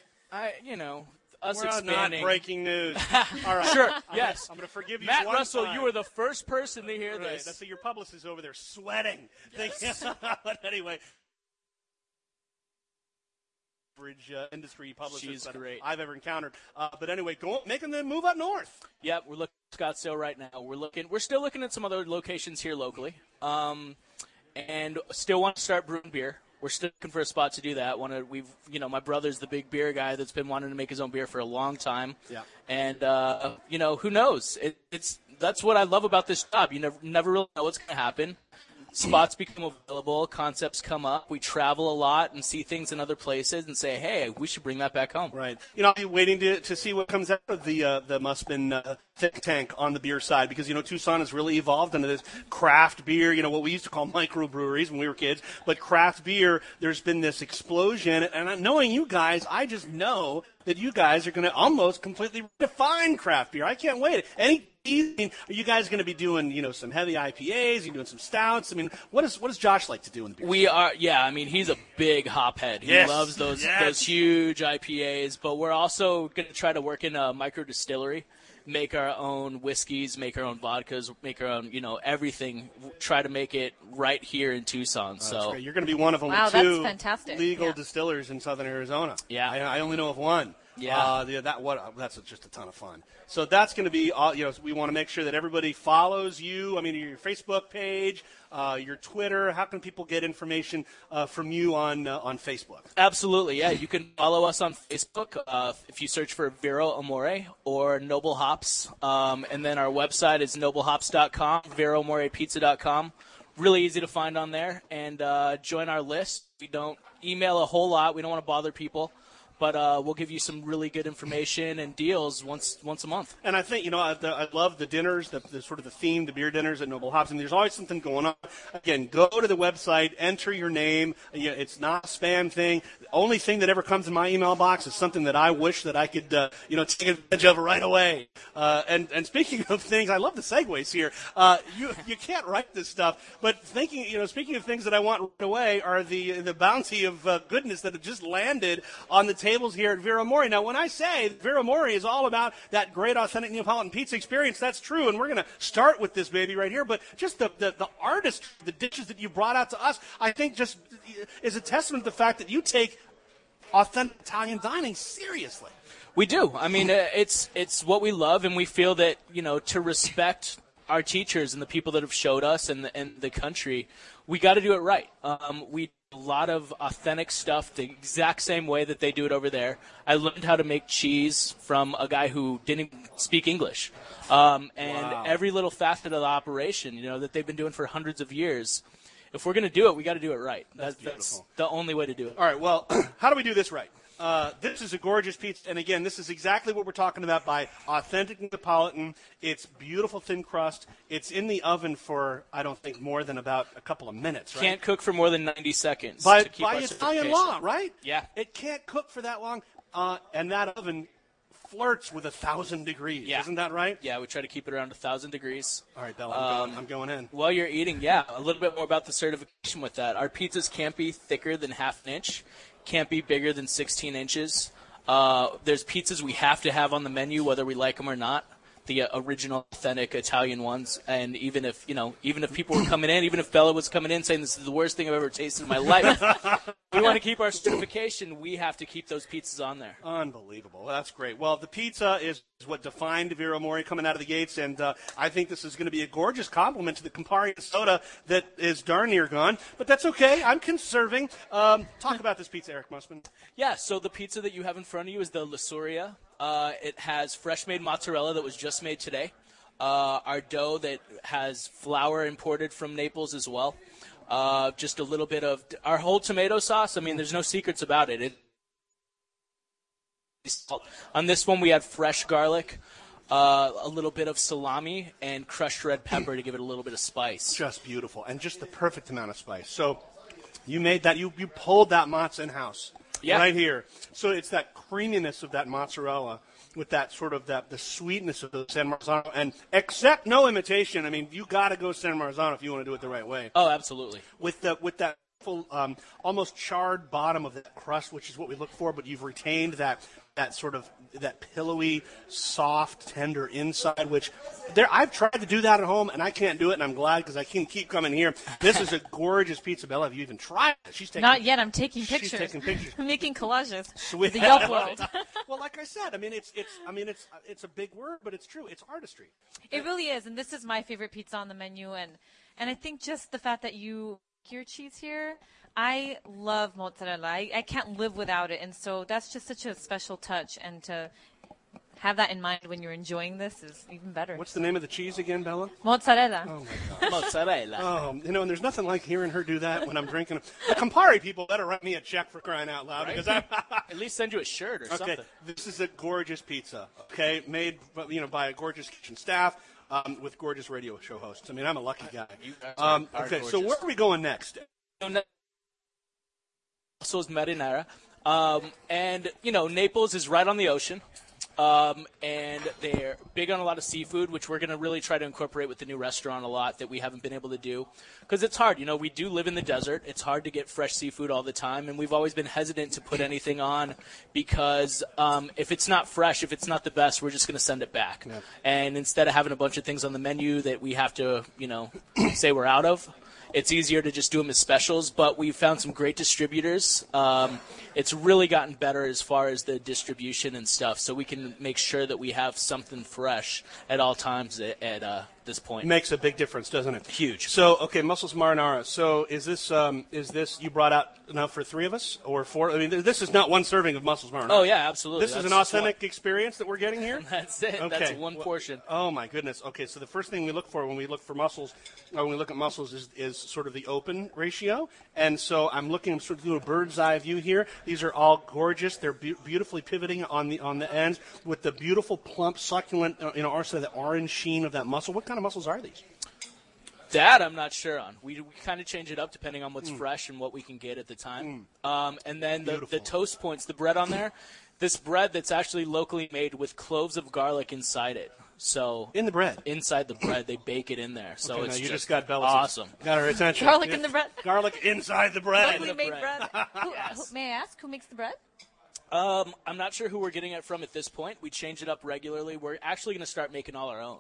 Us We're expanding. Not breaking news. All right. Sure. Yes. I'm going to forgive you. Matt one Russell, time. you were the first person to hear this. That's your publicist is over there sweating. Yes. But anyway, average industry publicist that I've ever encountered. But anyway, making the move up north. Yep, we're looking at Scottsdale right now. We're still looking at some other locations here locally, and still want to start brewing beer. We're still looking for a spot to do that. My brother's the big beer guy that's been wanting to make his own beer for a long time. Yeah. And who knows? That's what I love about this job. You never really know what's going to happen. Spots become available, concepts come up. We travel a lot and see things in other places and say, hey, we should bring that back home. Right. I'll be waiting to see what comes out of the Mossman think tank on the beer side, because, Tucson has really evolved into this craft beer, what we used to call microbreweries when we were kids. But craft beer, there's been this explosion. And knowing you guys, I just know that you guys are going to almost completely redefine craft beer. I can't wait. I mean, are you guys going to be doing, some heavy IPAs? Are you doing some stouts? I mean, what does Josh like to do in the beer? We are, yeah. I mean, he's a big hophead. He Yes. loves those huge IPAs. But we're also going to try to work in a micro distillery, make our own whiskeys, make our own vodkas, make our own, everything. Try to make it right here in Tucson. That's great. You're going to be one of only Wow, two that's fantastic. legal distillers in Southern Arizona. Yeah. I only know of one. Yeah. That's just a ton of fun. So that's going to be all. We want to make sure that everybody follows you. I mean, your Facebook page, your Twitter. How can people get information from you on Facebook? Absolutely, yeah. You can follow us on Facebook if you search for Vero Amore or Noble Hops. And then our website is noblehops.com, VeroAmorePizza.com. Really easy to find on there. And join our list. We don't email a whole lot. We don't want to bother people. But we'll give you some really good information and deals once a month. And I think, I love the dinners, the sort of the theme, the beer dinners at Noble Hops. And there's always something going on. Again, go to the website, enter your name. It's not a spam thing. The only thing that ever comes in my email box is something that I wish that I could, take advantage of right away. And speaking of things, I love the segues here. You can't write this stuff, but speaking of things that I want right away are the bounty of goodness that have just landed on the tables here at Vero Amore. Now, when I say Vero Amore is all about that great, authentic Neapolitan pizza experience, that's true, and we're going to start with this baby right here. But just the artistry, the dishes that you brought out to us, I think just is a testament to the fact that you take authentic Italian dining seriously. We do. I mean, it's what we love, and we feel that, to respect our teachers and the people that have showed us and the country, we got to do it right. We a lot of authentic stuff the exact same way that they do it over there. I learned how to make cheese from a guy who didn't speak English. Every little facet of the operation, that they've been doing for hundreds of years. If we're going to do it, we got to do it right. That's the only way to do it. All right, well, how do we do this right? This is a gorgeous pizza, and again, this is exactly what we're talking about by authentic Neapolitan. It's beautiful thin crust. It's in the oven for, I don't think, more than about a couple of minutes, right? Can't cook for more than 90 seconds. By to keep our Italian law, right? Yeah. It can't cook for that long, and that oven flirts with 1,000 degrees. Yeah. Isn't that right? Yeah, we try to keep it around 1,000 degrees. All right, Bella, I'm going in. While you're eating, a little bit more about the certification with that. Our pizzas can't be thicker than half an inch, can't be bigger than 16 inches. There's pizzas we have to have on the menu, whether we like them or not. The original, authentic Italian ones, and even if people were coming in, even if Bella was coming in saying this is the worst thing I've ever tasted in my life, we want to keep our certification. We have to keep those pizzas on there. Unbelievable. That's great. Well, the pizza is what defined Vero Amore coming out of the gates, and I think this is going to be a gorgeous compliment to the Campari soda that is darn near gone, but that's okay. I'm conserving. Talk about this pizza, Eric Musman. Yeah, so the pizza that you have in front of you is the Lassuria. It has fresh-made mozzarella that was just made today. Our dough that has flour imported from Naples as well. Just a little bit of our whole tomato sauce. I mean, there's no secrets about it. On this one, we had fresh garlic, a little bit of salami, and crushed red pepper to give it a little bit of spice. Just beautiful, and just the perfect amount of spice. So you made that. You pulled that mozz in-house. Yeah. Right here. So it's that creaminess of that mozzarella with that sort of the sweetness of the San Marzano. And accept no imitation. I mean, you got to go San Marzano if you want to do it the right way. Oh, absolutely. With that full, almost charred bottom of that crust, which is what we look for, but you've retained that sort of that pillowy, soft, tender inside, which I've tried to do that at home, and I can't do it, and I'm glad because I can keep coming here. This is a gorgeous pizza. Bella, have you even tried it? She's taking, Not yet. I'm taking pictures. She's taking pictures. I'm making collages. Sweet. The Yelp world. Well, like I said, I mean, it's a big word, but it's true. It's artistry. It really is, and this is my favorite pizza on the menu, and I think just the fact that you your cheese here. I love mozzarella. I can't live without it, and so that's just such a special touch, and to have that in mind when you're enjoying this is even better. What's the name of the cheese again, Bella? Mozzarella. Oh, my God. Mozzarella. Oh, and there's nothing like hearing her do that when I'm drinking. The Campari people better write me a check for crying out loud. Right? Because at least send you a shirt or something. This is a gorgeous pizza, okay, made by a gorgeous kitchen staff with gorgeous radio show hosts. I mean, I'm a lucky guy. Okay, so where are we going next? Also is marinara. And, Naples is right on the ocean. and they're big on a lot of seafood, which we're going to really try to incorporate with the new restaurant a lot that we haven't been able to do. Because it's hard. You know, we do live in the desert. It's hard to get fresh seafood all the time, and we've always been hesitant to put anything on because if it's not fresh, if it's not the best, we're just going to send it back. Yeah. And instead of having a bunch of things on the menu that we have to, you know, say we're out of, it's easier to just do them as specials, but we've found some great distributors. It's really gotten better as far as the distribution and stuff, so we can make sure that we have something fresh at all times at this point. Makes a big difference, doesn't it? Huge. So, okay, mussels marinara. So is this you brought out enough for 3 of us or 4? I mean, this is not one serving of mussels marinara. Oh, yeah, absolutely. This is an authentic experience that we're getting here? That's it. Okay. That's one portion. Oh, my goodness. Okay, so the first thing we look for when we look for mussels, or when we look at mussels, is sort of the open ratio. And so I'm sort of doing a bird's eye view here. These are all gorgeous. They're beautifully pivoting on the ends with the beautiful, plump, succulent, also the orange sheen of that mussel. What kind of mussels are these? That I'm not sure on. We kind of change it up depending on what's fresh and what we can get at the time. And then the toast points, the bread on there, this bread that's actually locally made with cloves of garlic inside it. So in the bread, inside the bread, they bake it in there. So okay, it's just got Bella's awesome. Got her attention. Garlic in the bread. Garlic inside the bread. Locally made bread. Yes. May I ask who makes the bread? I'm not sure who we're getting it from at this point. We change it up regularly. We're actually going to start making all our own.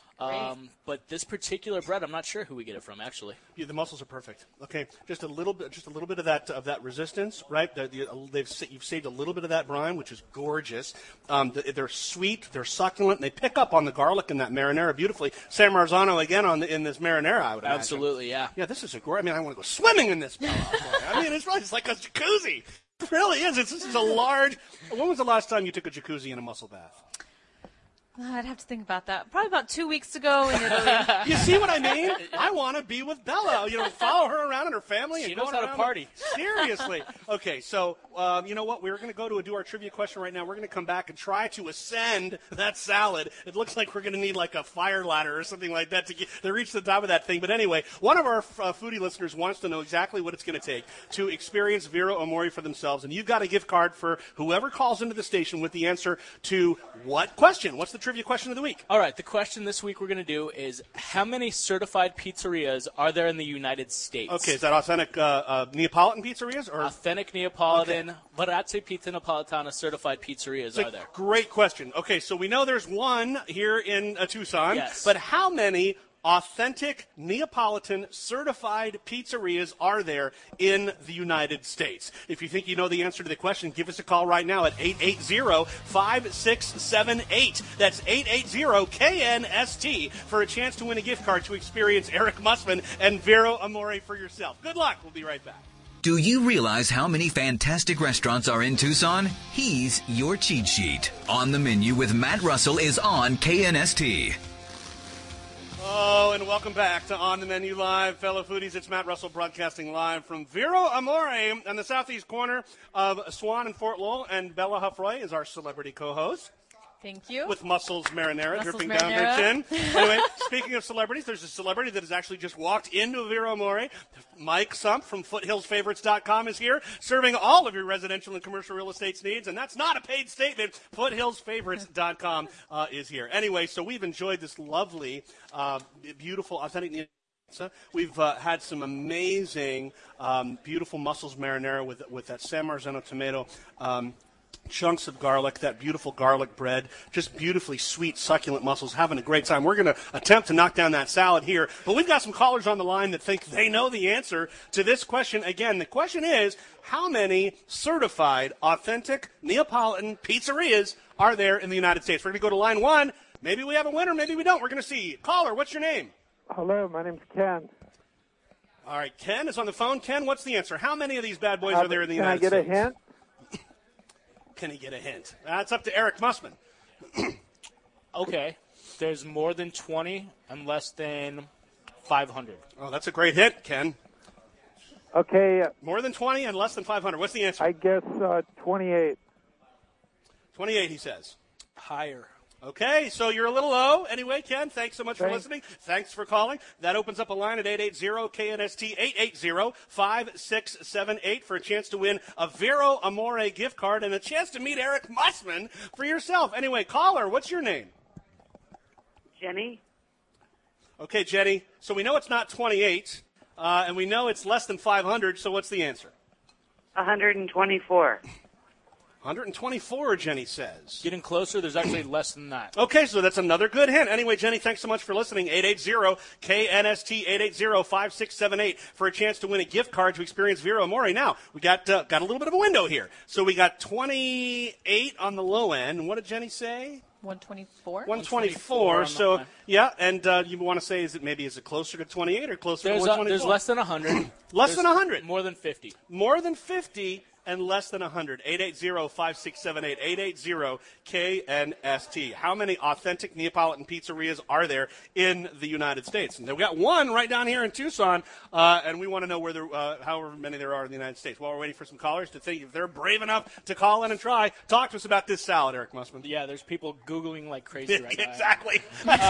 But this particular bread, I'm not sure who we get it from, actually. Yeah, the mussels are perfect. Okay, just a little bit of that resistance, right? You've saved a little bit of that brine, which is gorgeous. They're sweet, they're succulent, and they pick up on the garlic in that marinara beautifully. San Marzano again in this marinara, I would imagine. Absolutely, yeah. Yeah, this is a great. I mean, I want to go swimming in this. I mean, it's like a jacuzzi. It really is. This is a large. When was the last time you took a jacuzzi in a mussel bath? I'd have to think about that. Probably about 2 weeks ago in Italy. You see what I mean? I want to be with Bella. Follow her around and her family. She and knows how to party. Seriously. Okay, so you know what? We're going to do our trivia question right now. We're going to come back and try to ascend that salad. It looks like we're going to need like a fire ladder or something like that to reach the top of that thing. But anyway, one of our foodie listeners wants to know exactly what it's going to take to experience Vero Amore for themselves. And you've got a gift card for whoever calls into the station with the answer to what question? What's the trivia question of the week? All right, the question this week we're going to do is how many certified pizzerias are there in the United States? Okay, is that authentic Neapolitan pizzerias? Or authentic Neapolitan, Barazzi Pizza Napolitana certified pizzerias are there? Great question. Okay, so we know there's one here in Tucson, yes. But how many authentic Neapolitan certified pizzerias are there in the United States? If you think you know the answer to the question, give us a call right now at 880-5678. That's 880-KNST for a chance to win a gift card to experience Eric Mussman and Vero Amore for yourself. Good luck. We'll be right back. Do you realize how many fantastic restaurants are in Tucson? He's your cheat sheet. On the Menu with Matt Russell is on KNST. Oh, and welcome back to On the Menu Live. Fellow foodies, it's Matt Russell broadcasting live from Vero Amore on the southeast corner of Swan and Fort Lowell, and Bella Huffroy is our celebrity co-host. Thank you. With mussels marinara dripping down her chin. Anyway, speaking of celebrities, there's a celebrity that has actually just walked into Vero Amore. Mike Sump from FoothillsFavorites.com is here, serving all of your residential and commercial real estate needs, and that's not a paid statement. FoothillsFavorites.com is here. Anyway, so we've enjoyed this lovely, beautiful, authentic. We've had some amazing, beautiful mussels marinara with that San Marzano tomato. Chunks of garlic, that beautiful garlic bread, just beautifully sweet, succulent mussels, having a great time. We're going to attempt to knock down that salad here, but we've got some callers on the line that think they know the answer to this question. Again, the question is, how many certified, authentic Neapolitan pizzerias are there in the United States? We're going to go to line one. Maybe we have a winner, maybe we don't. We're going to see. Caller, what's your name? Hello, my name's Ken. All right, Ken is on the phone. Ken, what's the answer? How many of these bad boys are there in the United States? Can I get a hint? Can he get a hint? That's up to Eric Mussman. Okay. There's more than 20 and less than 500. Oh, that's a great hit, Ken. Okay. More than 20 and less than 500. What's the answer? I guess 28. 28, he says. Higher. Okay, so you're a little low. Anyway, Ken, thanks so much for listening. Thanks for calling. That opens up a line at 880-KNST, 880-5678 for a chance to win a Vero Amore gift card and a chance to meet Eric Mussman for yourself. Anyway, caller, what's your name? Jenny? Okay, Jenny, so we know it's not 28, and we know it's less than 500, so what's the answer? 124. 124, Jenny says. Getting closer, there's actually less than that. Okay, so that's another good hint. Anyway, Jenny, thanks so much for listening. 880-KNST, 880-5678 for a chance to win a gift card to experience Vero Amore. Now, we got a little bit of a window here. So we got 28 on the low end. What did Jenny say? 124. 124. So, yeah, and you want to say, is it closer to 28 or closer to 124? There's less than 100. Less than 100. More than 50. More than 50 and less than 100. 880-5678. 880-KNST. How many authentic Neapolitan pizzerias are there in the United States? And we've got one right down here in Tucson, and we want to know where however many there are in the United States. While we're waiting for some callers to think if they're brave enough to call in and try, talk to us about this salad, Eric Mussman. Yeah, there's people Googling like crazy right now. Exactly.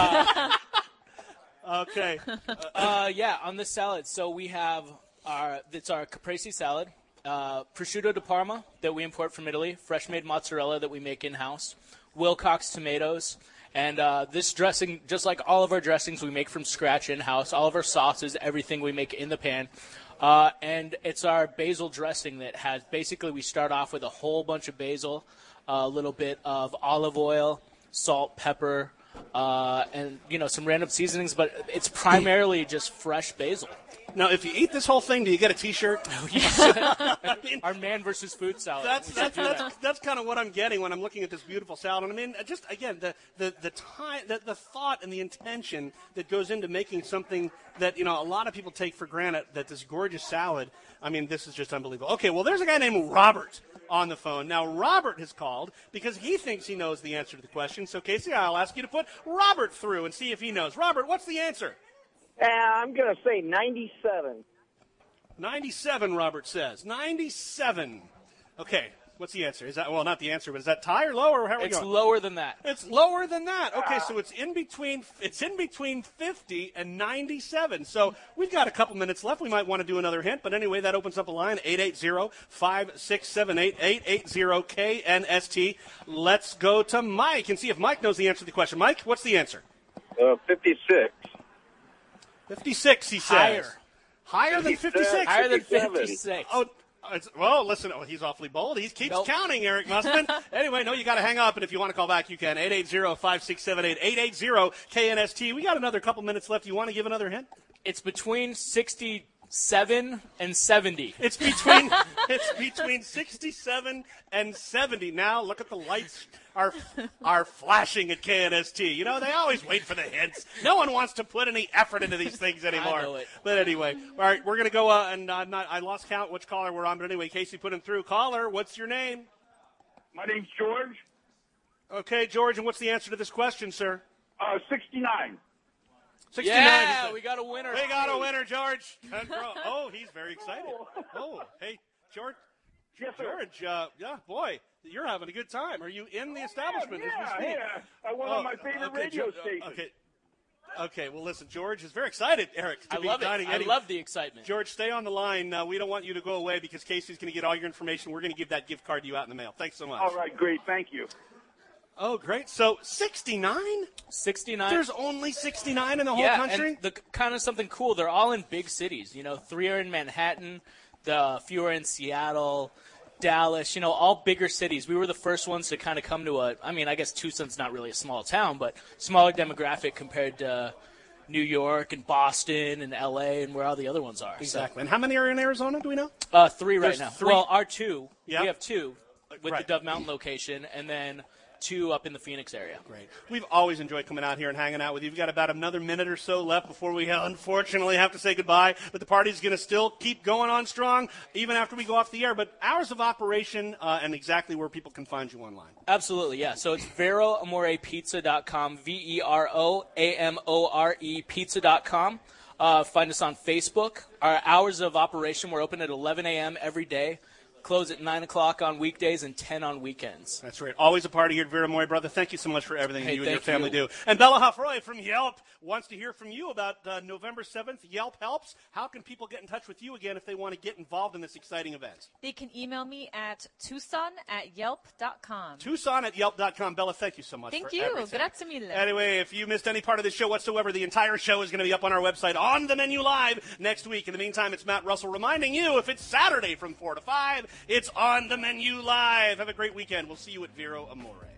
Okay. Yeah, on this salad, so we have it's our caprese salad. Prosciutto di Parma that we import from Italy, fresh-made mozzarella that we make in-house, Wilcox tomatoes, and this dressing, just like all of our dressings, we make from scratch in-house. All of our sauces, everything we make in the pan. And it's our basil dressing that has, basically we start off with a whole bunch of basil, a little bit of olive oil, salt, pepper, and, some random seasonings, but it's primarily just fresh basil. Now, if you eat this whole thing, do you get a T-shirt? Our man versus food salad. That's kind of what I'm getting when I'm looking at this beautiful salad. And I mean, just again, the time, the thought, and the intention that goes into making something that a lot of people take for granted. That this gorgeous salad. I mean, this is just unbelievable. Okay, well, there's a guy named Robert on the phone. Now, Robert has called because he thinks he knows the answer to the question. So, Casey, I'll ask you to put Robert through and see if he knows. Robert, what's the answer? I'm going to say 97. 97, Robert says. 97. Okay, what's the answer? Is that, well, not the answer, but is that tie or lower? Or how are we going? It's lower than that. It's lower than that. Okay, so it's in between 50 and 97. So we've got a couple minutes left. We might want to do another hint, but anyway, that opens up a line, 880-5678, 880-KNST. Let's go to Mike and see if Mike knows the answer to the question. Mike, what's the answer? 56. 56, he says. Higher than 56? Higher than 56. Oh, well, listen, he's awfully bold. He keeps counting, Eric Mussman. Anyway, no, you got to hang up, and if you want to call back, you can. 880-5678, 880-KNST. We got another couple minutes left. You want to give another hint? It's between 67 and 70. It's between 67 and 70. Now, look at the lights are flashing at KNST. They always wait for the hints. No one wants to put any effort into these things anymore. I know it. But anyway, all right, we're going to go, and I lost count which caller we're on, but anyway, Casey put him through. Caller, what's your name? My name's George. Okay, George, and what's the answer to this question, sir? 69. 69. Yeah, we got a winner. We got a winner, George. Oh, he's very excited. Oh, hey, George. Yes, sir. George, yeah, boy, you're having a good time. Are you in the establishment as we speak? Yeah. I went on my favorite radio station. Okay, well, listen, George is very excited, Eric, to be dining. I love the excitement. George, stay on the line. We don't want you to go away because Casey's going to get all your information. We're going to give that gift card to you out in the mail. Thanks so much. All right, great. Thank you. Oh, great. So 69? 69. There's only 69 in the whole country? And the kind of something cool, they're all in big cities. 3 are in Manhattan, the few are in Seattle, Dallas, all bigger cities. We were the first ones to kind of come to I guess Tucson's not really a small town, but smaller demographic compared to New York and Boston and L.A. and where all the other ones are. Exactly. And how many are in Arizona, do we know? 3 right now. 3? Well, our 2. Yep. We have 2 with right. the Dove Mountain location, and then 2 up in the Phoenix area. Great. We've always enjoyed coming out here and hanging out with you. We've got about another minute or so left before we unfortunately have to say goodbye, but the party's going to still keep going on strong even after we go off the air. But hours of operation and exactly where people can find you online. Absolutely, yeah. So it's VeroAmorePizza.com, VeroAmore Pizza.com. Find us on Facebook. Our hours of operation, we're open at 11 a.m. every day. close at 9 o'clock on weekdays and 10 on weekends. That's right. Always a party here at Vera Moy, brother. Thank you so much for everything you and your thank family you. do. And Bella Hoffroy from Yelp wants to hear from you about November 7th. Yelp helps. How can people get in touch with you again if they want to get involved in this exciting event? They can email me at tucson@yelp.com. Tucson@yelp.com. Bella, thank you so much. Thank for you. everything. Grazie mille. Anyway, if you missed any part of the show whatsoever, the entire show is going to be up on our website On the Menu Live next week. In the meantime, it's Matt Russell reminding you, if it's Saturday from 4 to 5, it's On the Menu Live. Have a great weekend. We'll see you at Vero Amore.